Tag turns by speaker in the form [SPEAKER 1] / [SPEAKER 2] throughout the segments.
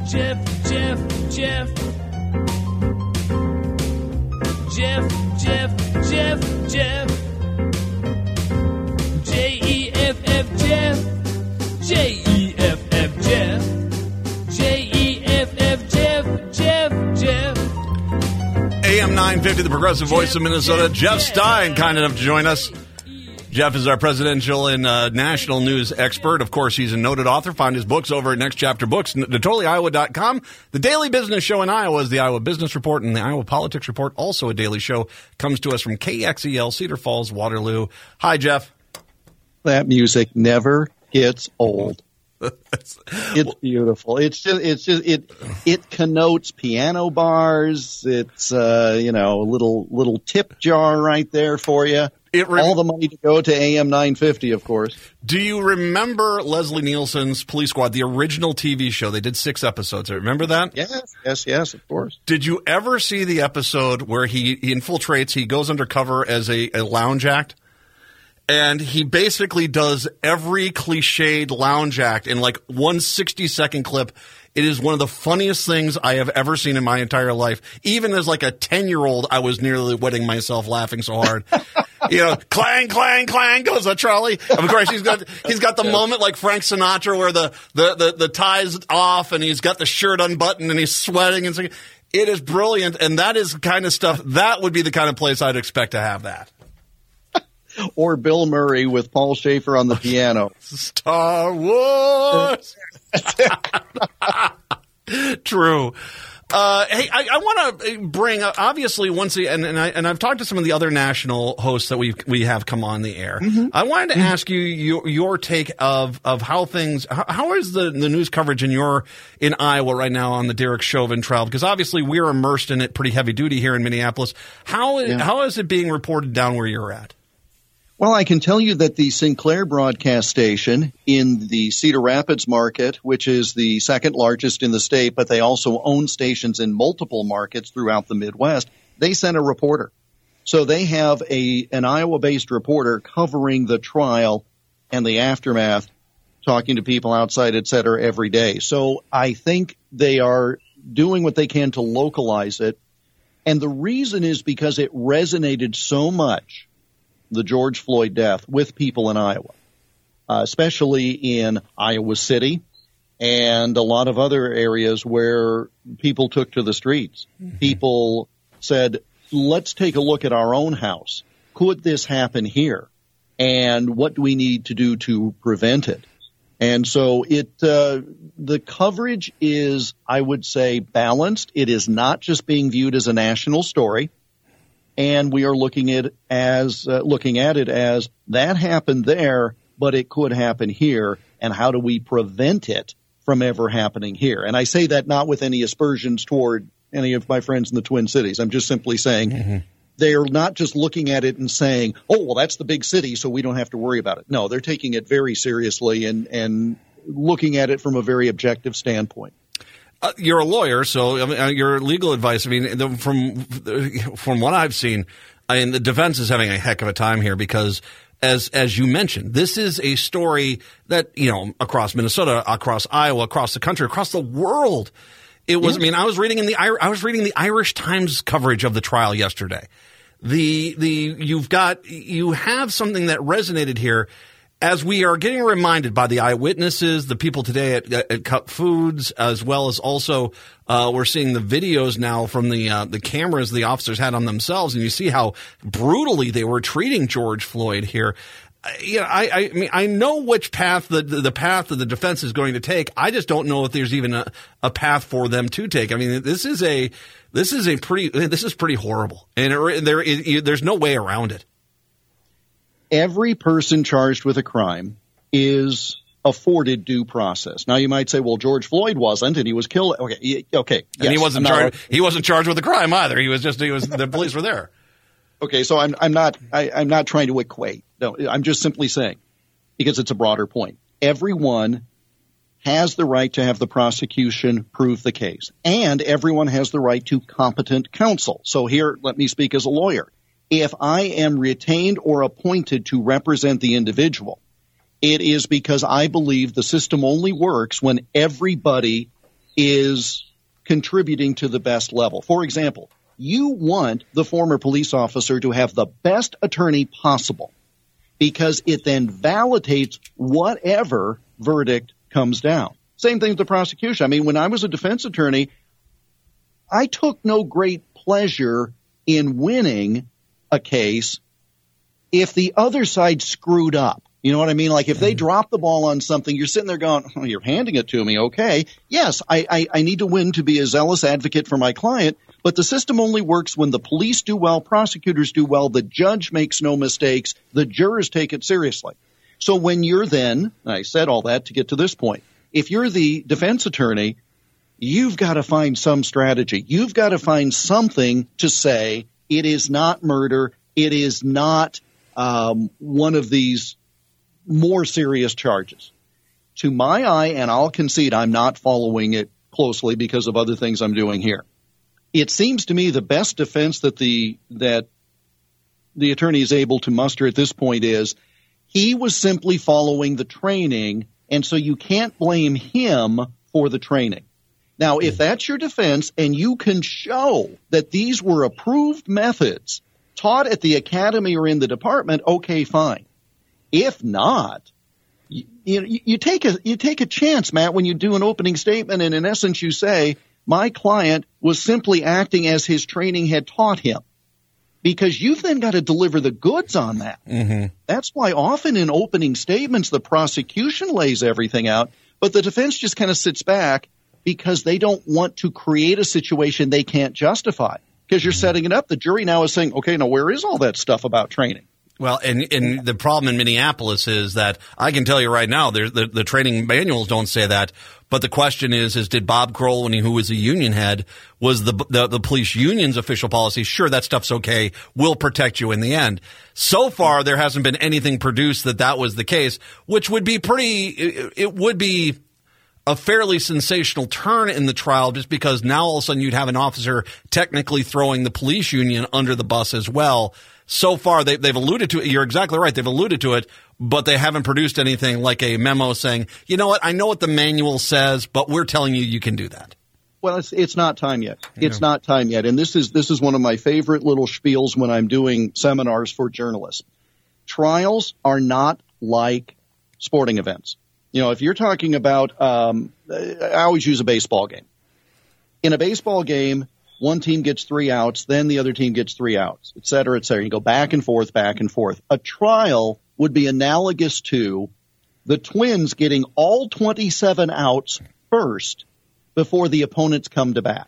[SPEAKER 1] J-E-F-F, Jeff. J-E-F-F, Jeff. J-E-F-F, Jeff.
[SPEAKER 2] AM 950, the Progressive Voice of Minnesota. Jeff Stein, kind enough to join us. Jeff is our presidential and national news expert. Of course, he's a noted author. Find his books over at Next Chapter Books, NatoliIowa.com. The Daily Business Show in Iowa is the Iowa Business Report, and the Iowa Politics Report, also a daily show, comes to us from KXEL, Cedar Falls, Waterloo. Hi, Jeff.
[SPEAKER 3] That music never gets old. It's beautiful. It connotes piano bars. It's a little tip jar right there for you. All the money to go to AM 950, of course.
[SPEAKER 2] Do you remember Leslie Nielsen's Police Squad, the original TV show? They did 6 episodes. Remember that?
[SPEAKER 3] Yes, of course.
[SPEAKER 2] Did you ever see the episode where he infiltrates, he goes undercover as a lounge act? And he basically does every cliched lounge act in like one 60-second clip. It is one of the funniest things I have ever seen in my entire life. Even as like a 10-year-old, I was nearly wetting myself laughing so hard. Clang, clang, clang goes a trolley. Of course, he's got the moment like Frank Sinatra where the tie's off and he's got the shirt unbuttoned and he's sweating and singing. It is brilliant, and that is the kind of stuff, that would be the kind of place I'd expect to have that.
[SPEAKER 3] Or Bill Murray with Paul Schaefer on the piano.
[SPEAKER 2] Star Wars! True. Hey, I want to bring obviously once again, and I've talked to some of the other national hosts that we have come on the air. Mm-hmm. I wanted to ask you your take of how things. How is the news coverage in Iowa right now on the Derek Chauvin trial? Because obviously we're immersed in it pretty heavy duty here in Minneapolis. How is it being reported down where you're at?
[SPEAKER 3] Well, I can tell you that the Sinclair broadcast station in the Cedar Rapids market, which is the second largest in the state, but they also own stations in multiple markets throughout the Midwest, they sent a reporter. So they have an Iowa-based reporter covering the trial and the aftermath, talking to people outside, et cetera, every day. So I think they are doing what they can to localize it. And the reason is because it resonated so much, the George Floyd death, with people in Iowa, especially in Iowa City and a lot of other areas where people took to the streets. Mm-hmm. People said, let's take a look at our own house. Could this happen here? And what do we need to do to prevent it? And so the coverage is, I would say, balanced. It is not just being viewed as a national story. And we are looking at it as that happened there, but it could happen here. And how do we prevent it from ever happening here? And I say that not with any aspersions toward any of my friends in the Twin Cities. I'm just simply saying they are not just looking at it and saying, oh, well, that's the big city, so we don't have to worry about it. No, they're taking it very seriously and looking at it from a very objective standpoint.
[SPEAKER 2] You're a lawyer, so your legal advice. I mean, from what I've seen, the defense is having a heck of a time here because, as you mentioned, this is a story that across Minnesota, across Iowa, across the country, across the world. It was. Yeah. I was reading the Irish Times coverage of the trial yesterday. You have something that resonated here. As we are getting reminded by the eyewitnesses, the people today at Cup Foods, as well as also we're seeing the videos now from the cameras the officers had on themselves, and you see how brutally they were treating George Floyd here. I know which path the path that the defense is going to take. I just don't know if there's even a path for them to take. I mean, this is pretty horrible, and there's no way around it.
[SPEAKER 3] Every person charged with a crime is afforded due process. Now, you might say, well, George Floyd wasn't, and he was killed. Okay.
[SPEAKER 2] And yes, he wasn't charged with a crime either. The police were there.
[SPEAKER 3] Okay. So I'm not trying to equate. No, I'm just simply saying, because it's a broader point. Everyone has the right to have the prosecution prove the case, and everyone has the right to competent counsel. So here, let me speak as a lawyer. If I am retained or appointed to represent the individual, it is because I believe the system only works when everybody is contributing to the best level. For example, you want the former police officer to have the best attorney possible because it then validates whatever verdict comes down. Same thing with the prosecution. I mean, when I was a defense attorney, I took no great pleasure in winning a case if the other side screwed up. You know what I mean? Like if they drop the ball on something, you're sitting there going, oh, you're handing it to me. Okay. Yes, I need to win to be a zealous advocate for my client, but the system only works when the police do well, prosecutors do well, the judge makes no mistakes, the jurors take it seriously. So when you're then, I said all that to get to this point, if you're the defense attorney, you've got to find some strategy. You've got to find something to say it is not murder. It is not one of these more serious charges. To my eye, and I'll concede I'm not following it closely because of other things I'm doing here. It seems to me the best defense that the attorney is able to muster at this point is he was simply following the training, and so you can't blame him for the training. Now, if that's your defense and you can show that these were approved methods taught at the academy or in the department, okay, fine. If not, you take a chance, Matt, when you do an opening statement, and in essence you say, my client was simply acting as his training had taught him. Because you've then got to deliver the goods on that. Mm-hmm. That's why often in opening statements the prosecution lays everything out, but the defense just kind of sits back because they don't want to create a situation they can't justify. Because you're setting it up. The jury now is saying, okay, now where is all that stuff about training?
[SPEAKER 2] Well, and the problem in Minneapolis is that I can tell you right now, the training manuals don't say that. But the question is did Bob Kroll, who was a union head, was the police union's official policy? Sure, that stuff's okay. We'll protect you in the end. So far, there hasn't been anything produced that was the case, which would be it would be a fairly sensational turn in the trial just because now all of a sudden you'd have an officer technically throwing the police union under the bus as well. So far, they've alluded to it. You're exactly right. They've alluded to it, but they haven't produced anything like a memo saying, you know what, I know what the manual says, but we're telling you can do that.
[SPEAKER 3] Well, it's not time yet. It's not time yet. And this is one of my favorite little spiels when I'm doing seminars for journalists. Trials are not like sporting events. You know, if you're talking about, I always use a baseball game. In a baseball game, one team gets 3 outs, then the other team gets 3 outs, et cetera, et cetera. You go back and forth, back and forth. A trial would be analogous to the Twins getting all 27 outs first before the opponents come to bat.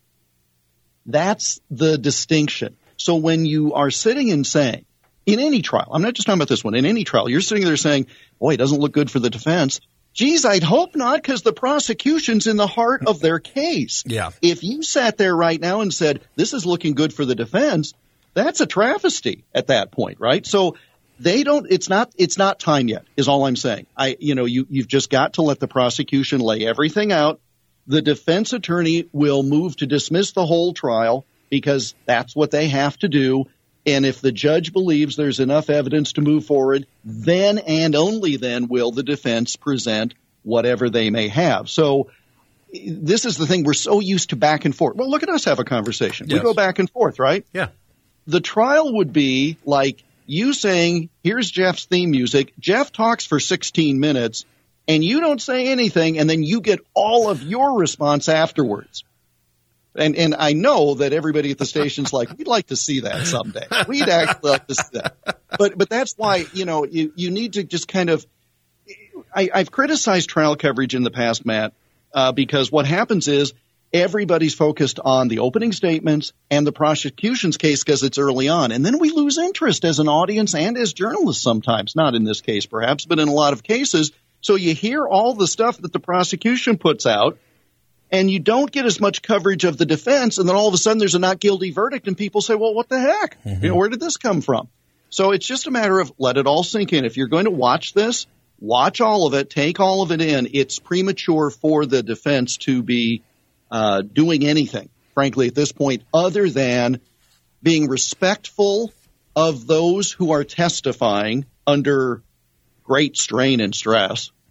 [SPEAKER 3] That's the distinction. So when you are sitting and saying, in any trial, I'm not just talking about this one, in any trial, you're sitting there saying, boy, it doesn't look good for the defense. Geez, I'd hope not, because the prosecution's in the heart of their case.
[SPEAKER 2] Yeah.
[SPEAKER 3] If you sat there right now and said, this is looking good for the defense, that's a travesty at that point, right? So it's not time yet, is all I'm saying. You've just got to let the prosecution lay everything out. The defense attorney will move to dismiss the whole trial because that's what they have to do. And if the judge believes there's enough evidence to move forward, then and only then will the defense present whatever they may have. So this is the thing. We're so used to back and forth. Well, look at us have a conversation. Yes. We go back and forth, right?
[SPEAKER 2] Yeah.
[SPEAKER 3] The trial would be like you saying, here's Jeff's theme music. Jeff talks for 16 minutes, and you don't say anything, and then you get all of your response afterwards. And I know that everybody at the station's like, we'd like to see that someday. We'd actually like to see that. But that's why, you need to just kind of – I've criticized trial coverage in the past, Matt, because what happens is everybody's focused on the opening statements and the prosecution's case because it's early on. And then we lose interest as an audience and as journalists sometimes, not in this case perhaps, but in a lot of cases. So you hear all the stuff that the prosecution puts out, and you don't get as much coverage of the defense, and then all of a sudden there's a not guilty verdict, and people say, well, what the heck? Mm-hmm. Where did this come from? So it's just a matter of let it all sink in. If you're going to watch this, watch all of it, take all of it in. It's premature for the defense to be doing anything, frankly, at this point, other than being respectful of those who are testifying under great strain and stress,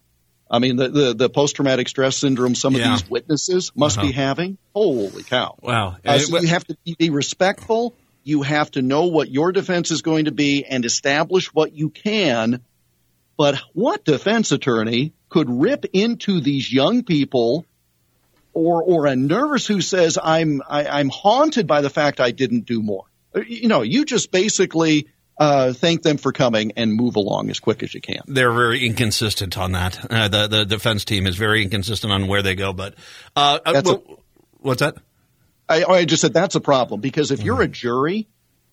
[SPEAKER 3] I mean, the post-traumatic stress syndrome some of these witnesses must be having. Holy cow.
[SPEAKER 2] Wow.
[SPEAKER 3] So you have to be respectful. You have to know what your defense is going to be and establish what you can. But what defense attorney could rip into these young people or a nurse who says, I'm haunted by the fact I didn't do more? You just basically thank them for coming and move along as quick as you can.
[SPEAKER 2] They're very inconsistent on that. The defense team is very inconsistent on where they go. But what's that?
[SPEAKER 3] I just said that's a problem because if you're a jury,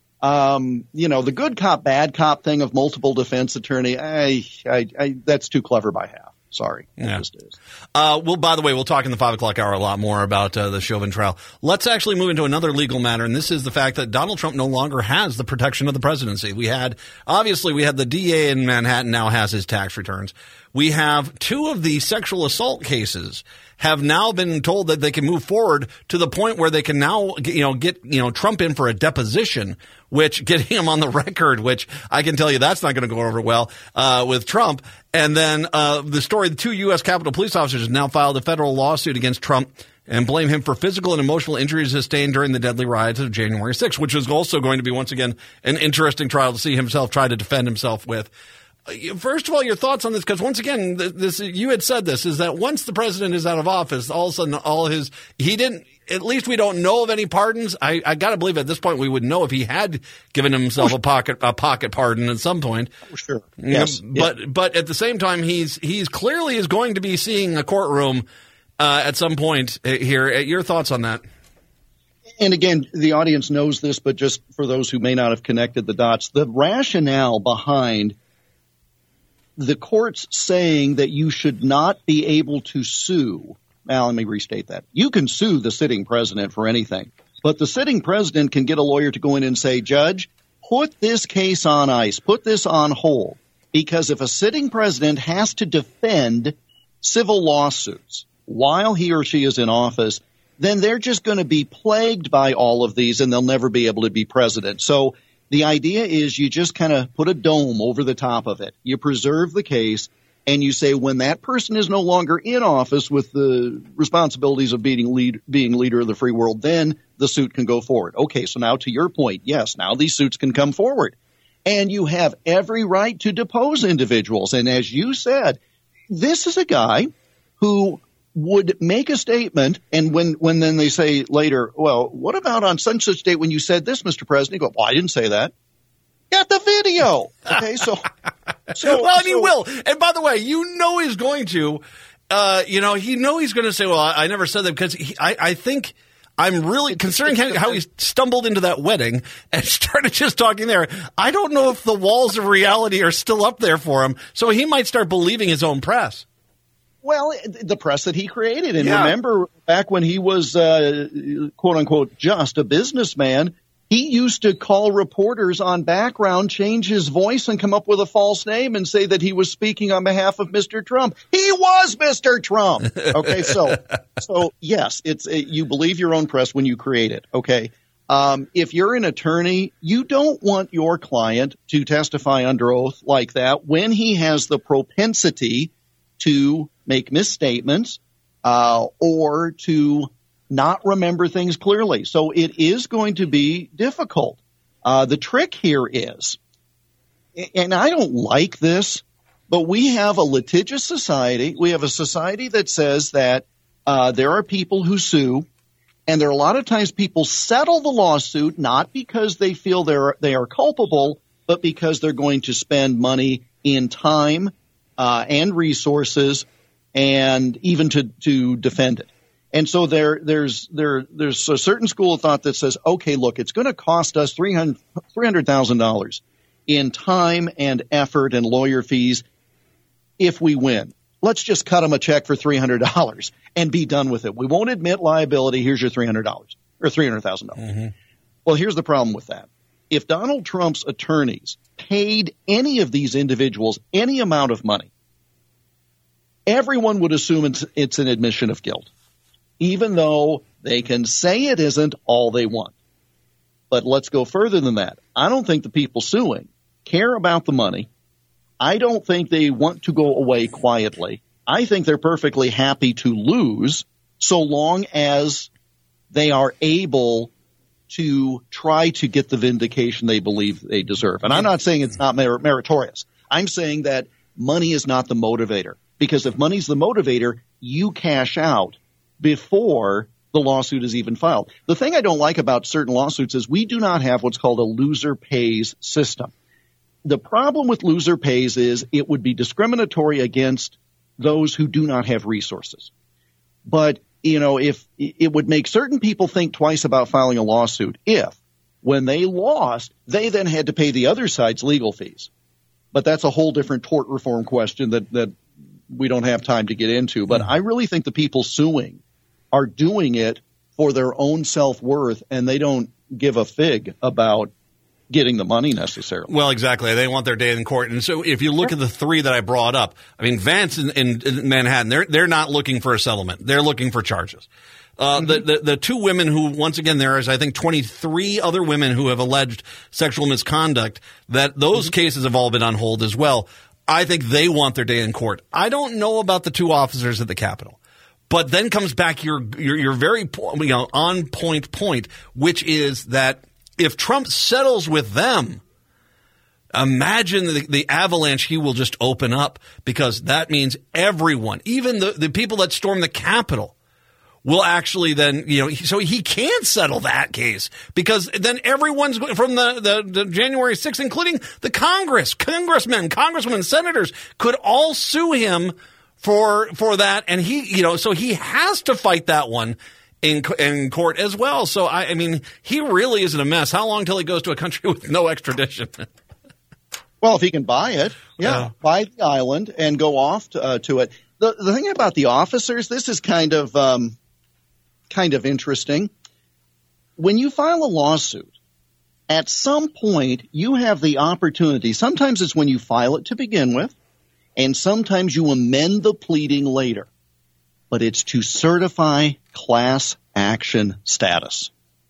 [SPEAKER 3] the good cop, bad cop thing of multiple defense attorney, that's too clever by half. Sorry.
[SPEAKER 2] Yeah.
[SPEAKER 3] It just is.
[SPEAKER 2] By the way, we'll talk in the 5 o'clock hour a lot more about the Chauvin trial. Let's actually move into another legal matter, and this is the fact that Donald Trump no longer has the protection of the presidency. We had the DA in Manhattan now has his tax returns. We have 2 of the sexual assault cases have now been told that they can move forward to the point where they can now, get Trump in for a deposition, which getting him on the record, which I can tell you that's not going to go over well, with Trump. And then, the story, the 2 U.S. Capitol police officers have now filed a federal lawsuit against Trump and blame him for physical and emotional injuries sustained during the deadly riots of January 6th, which is also going to be, once again, an interesting trial to see himself try to defend himself with. First of all, your thoughts on this, because once again, you had said this, is that once the president is out of office, all of a sudden at least we don't know of any pardons. I got to believe at this point we would know if he had given himself a pocket pardon at some point.
[SPEAKER 3] Oh, sure. Yes.
[SPEAKER 2] But at the same time, he's clearly is going to be seeing a courtroom at some point here. Your thoughts on that?
[SPEAKER 3] And again, the audience knows this, but just for those who may not have connected the dots, the rationale behind the courts saying that you should not be able to sue. Now, let me restate that. You can sue the sitting president for anything, but the sitting president can get a lawyer to go in and say, Judge, put this case on ice, put this on hold, because if a sitting president has to defend civil lawsuits while he or she is in office, then they're just going to be plagued by all of these and they'll never be able to be president. So the idea is you just kind of put a dome over the top of it. You preserve the case, and you say when that person is no longer in office with the responsibilities of being leader of the free world, then the suit can go forward. Okay, so now to your point, yes, now these suits can come forward. And you have every right to depose individuals. And as you said, this is a guy who would make a statement, and when then they say later, well, what about on such date when you said this, Mr. President? You go, well, I didn't say that. Got the video. Okay, so
[SPEAKER 2] he will. And by the way, he's going to, he's going to say, well, I never said that, because I think I'm really considering how he stumbled into that wedding and started just talking there. I don't know if the walls of reality are still up there for him, so he might start believing his own press.
[SPEAKER 3] Well, the press that he created. And remember, back when he was, quote unquote, just a businessman, he used to call reporters on background, change his voice, and come up with a false name and say that he was speaking on behalf of Mr. Trump. He was Mr. Trump. Okay, so yes, you believe your own press when you create it. Okay. If you're an attorney, you don't want your client to testify under oath like that when he has the propensity to make misstatements or to not remember things clearly. So it is going to be difficult. The trick here is, and I don't like this, but we have a litigious society. We have a society that says that there are people who sue, and there are a lot of times people settle the lawsuit not because they feel they are culpable, but because they're going to spend money in time and resources, and even to defend it. And so there's a certain school of thought that says, okay, look, it's going to cost us $300,000 in time and effort and lawyer fees if we win. Let's just cut them a check for $300 and be done with it. We won't admit liability. Here's your $300 or $300,000. Mm-hmm. Well, here's the problem with that. If Donald Trump's attorneys paid any of these individuals any amount of money, everyone would assume it's an admission of guilt, even though they can say it isn't all they want. But let's go further than that. I don't think the people suing care about the money. I don't think they want to go away quietly. I think they're perfectly happy to lose so long as they are able to try to get the vindication they believe they deserve. And I'm not saying it's not meritorious. I'm saying that money is not the motivator, because if money's the motivator, you cash out before the lawsuit is even filed. The thing I don't like about certain lawsuits is we do not have what's called a loser pays system. The problem with loser pays is it would be discriminatory against those who do not have resources. But, if it would make certain people think twice about filing a lawsuit if, when they lost, they then had to pay the other side's legal fees. But that's a whole different tort reform question that we don't have time to get into. But I really think the people suing are doing it for their own self-worth, and they don't give a fig about getting the money necessarily.
[SPEAKER 2] Well, exactly. They want their day in court. And so if you look at the three that I brought up, I mean, Vance in Manhattan, they're not looking for a settlement. They're looking for charges. The two women who, once again, there is, I think, 23 other women who have alleged sexual misconduct, that those cases have all been on hold as well. I think they want their day in court. I don't know about the two officers at the Capitol. But then comes back your very on point, which is that if Trump settles with them, imagine the avalanche he will just open up, because that means everyone, even the people that stormed the Capitol, will actually then, so he can't settle that case, because then everyone's from the January 6th, including the congressmen, congresswomen, senators, could all sue him for that. And so he has to fight that one in court as well. So, I mean, he really is in a mess. How long till he goes to a country with no extradition?
[SPEAKER 3] Well, if he can buy it, buy the island and go off to it. The thing about the officers, this is kind of interesting. When you file a lawsuit, at some point you have the opportunity. Sometimes it's when you file it to begin with, and sometimes you amend the pleading later. But it's to certify class action status.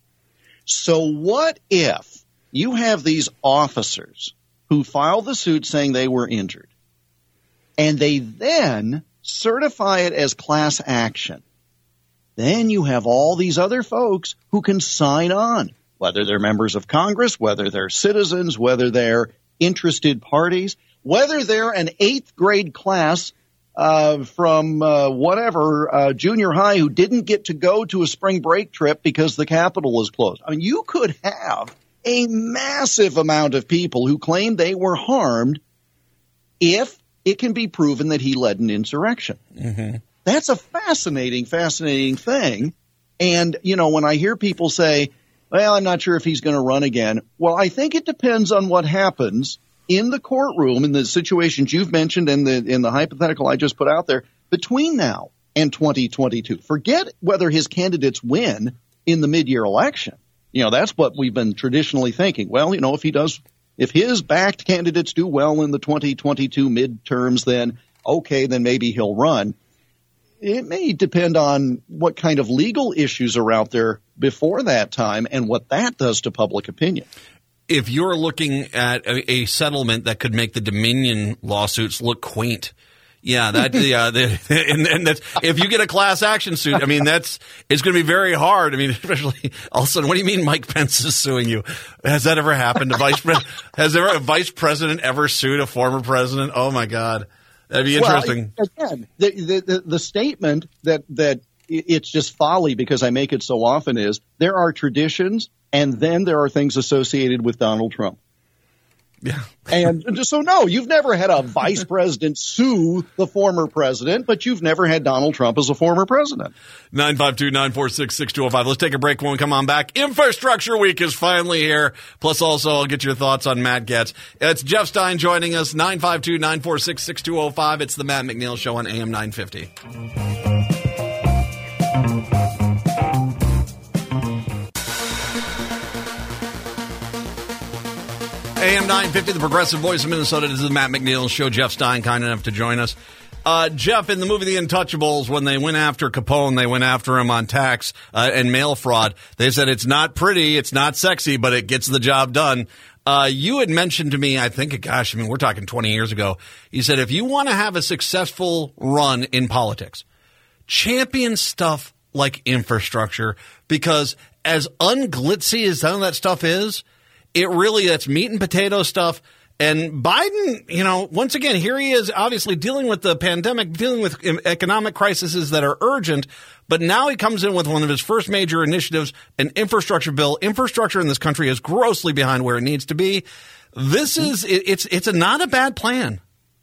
[SPEAKER 3] So what if you have these officers who file the suit saying they were injured, and they then certify it as class action? Then you have all these other folks who can sign on, whether they're members of Congress, whether they're citizens, whether they're interested parties, whether they're an 8th grade class from junior high who didn't get to go to a spring break trip because the Capitol was closed. I mean, you could have a massive amount of people who claim they were harmed if it can be proven that he led an insurrection. Mm-hmm. That's a fascinating thing. And, when I hear people say, well, I'm not sure if he's going to run again. Well, I think it depends on what happens in the courtroom, in the situations you've mentioned and in the hypothetical I just put out there, between now and 2022. Forget whether his candidates win in the mid-year election. That's what we've been traditionally thinking. Well, if his backed candidates do well in the 2022 midterms, then maybe he'll run. It may depend on what kind of legal issues are out there before that time and what that does to public opinion.
[SPEAKER 2] If you're looking at a settlement that could make the Dominion lawsuits look quaint, and that's, if you get a class action suit, I mean, it's going to be very hard. I mean, especially all of a sudden, what do you mean Mike Pence is suing you? Has that ever happened? Has a vice president ever sued a former president? Oh my God. That'd be interesting.
[SPEAKER 3] Well, again, the statement that it's just folly because I make it so often is there are traditions and then there are things associated with Donald Trump.
[SPEAKER 2] Yeah.
[SPEAKER 3] And so, no, you've never had a vice president sue the former president, but you've never had Donald Trump as a former president.
[SPEAKER 2] 952-946-6205. Let's take a break when we come on back. Infrastructure Week is finally here. Plus, also, I'll get your thoughts on Matt Gaetz. It's Jeff Stein joining us, 952-946-6205. It's the Matt McNeil Show on AM 950. AM 950, the progressive voice of Minnesota. This is the Matt McNeil Show. Jeff Stein, kind enough to join us. Jeff, in the movie The Untouchables, when they went after Capone, they went after him on tax and mail fraud. They said it's not pretty, it's not sexy, but it gets the job done. You had mentioned to me, I think, gosh, I mean, we're talking 20 years ago. You said if you want to have a successful run in politics, champion stuff like infrastructure, because as unglitzy as some of that stuff is, that's meat and potato stuff. And Biden, once again, here he is obviously dealing with the pandemic, dealing with economic crises that are urgent. But now he comes in with one of his first major initiatives, an infrastructure bill. Infrastructure in this country is grossly behind where it needs to be. It's not a bad plan.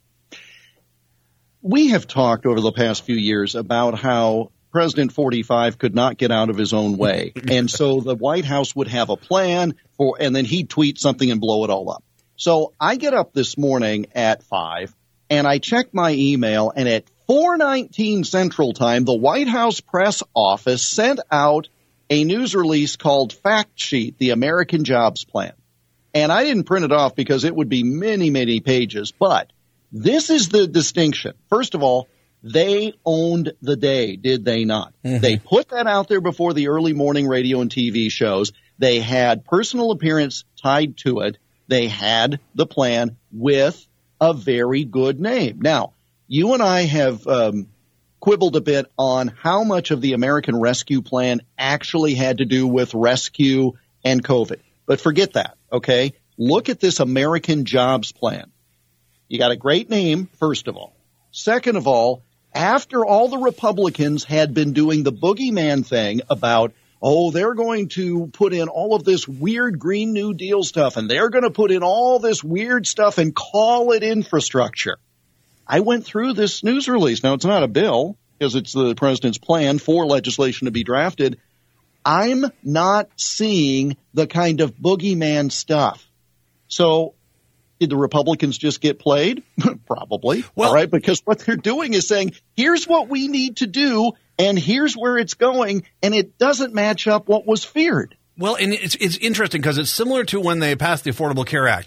[SPEAKER 3] We have talked over the past few years about how President 45 could not get out of his own way. And so the White House would have a plan and then he'd tweet something and blow it all up. So I get up this morning at 5 and I check my email, and at 4:19 Central Time, the White House press office sent out a news release called Fact Sheet, the American Jobs Plan. And I didn't print it off because it would be many, many pages. But this is the distinction. First of all, they owned the day, did they not? Mm-hmm. They put that out there before the early morning radio and TV shows. They had personal appearance tied to it. They had the plan with a very good name. Now, you and I have quibbled a bit on how much of the American Rescue Plan actually had to do with rescue and COVID. But forget that, okay? Look at this American Jobs Plan. You got a great name, first of all. Second of all, after all the Republicans had been doing the boogeyman thing about, they're going to put in all of this weird Green New Deal stuff, and they're going to put in all this weird stuff and call it infrastructure. I went through this news release. Now, it's not a bill because it's the president's plan for legislation to be drafted. I'm not seeing the kind of boogeyman stuff. So did the Republicans just get played? Probably. Well, all right, because what they're doing is saying, here's what we need to do, and here's where it's going, and it doesn't match up what was feared.
[SPEAKER 2] Well, and it's interesting because it's similar to when they passed the Affordable Care Act.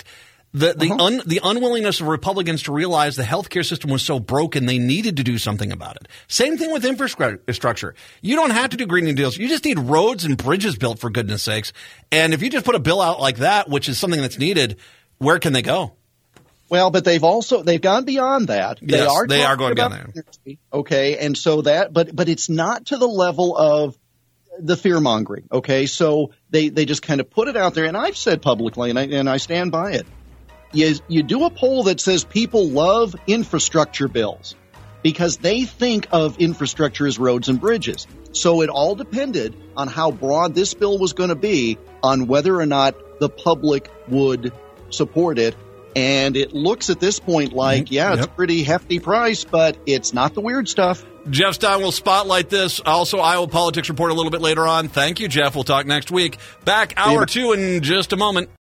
[SPEAKER 2] The unwillingness of Republicans to realize the healthcare system was so broken they needed to do something about it. Same thing with infrastructure. You don't have to do Green New Deals. You just need roads and bridges built, for goodness sakes. And if you just put a bill out like that, which is something that's needed, where can they go?
[SPEAKER 3] Well, but they've gone beyond that.
[SPEAKER 2] Yes, they are going beyond that.
[SPEAKER 3] Okay, and so but it's not to the level of the fear mongering. Okay, so they just kind of put it out there, and I've said publicly, and I stand by it. You do a poll that says people love infrastructure bills because they think of infrastructure as roads and bridges. So it all depended on how broad this bill was going to be on whether or not the public would support it. And it looks at this point like, it's a pretty hefty price, but it's not the weird stuff.
[SPEAKER 2] Jeff Stein will spotlight this. Also, Iowa Politics Report a little bit later on. Thank you, Jeff. We'll talk next week. Back hour 2 in just a moment.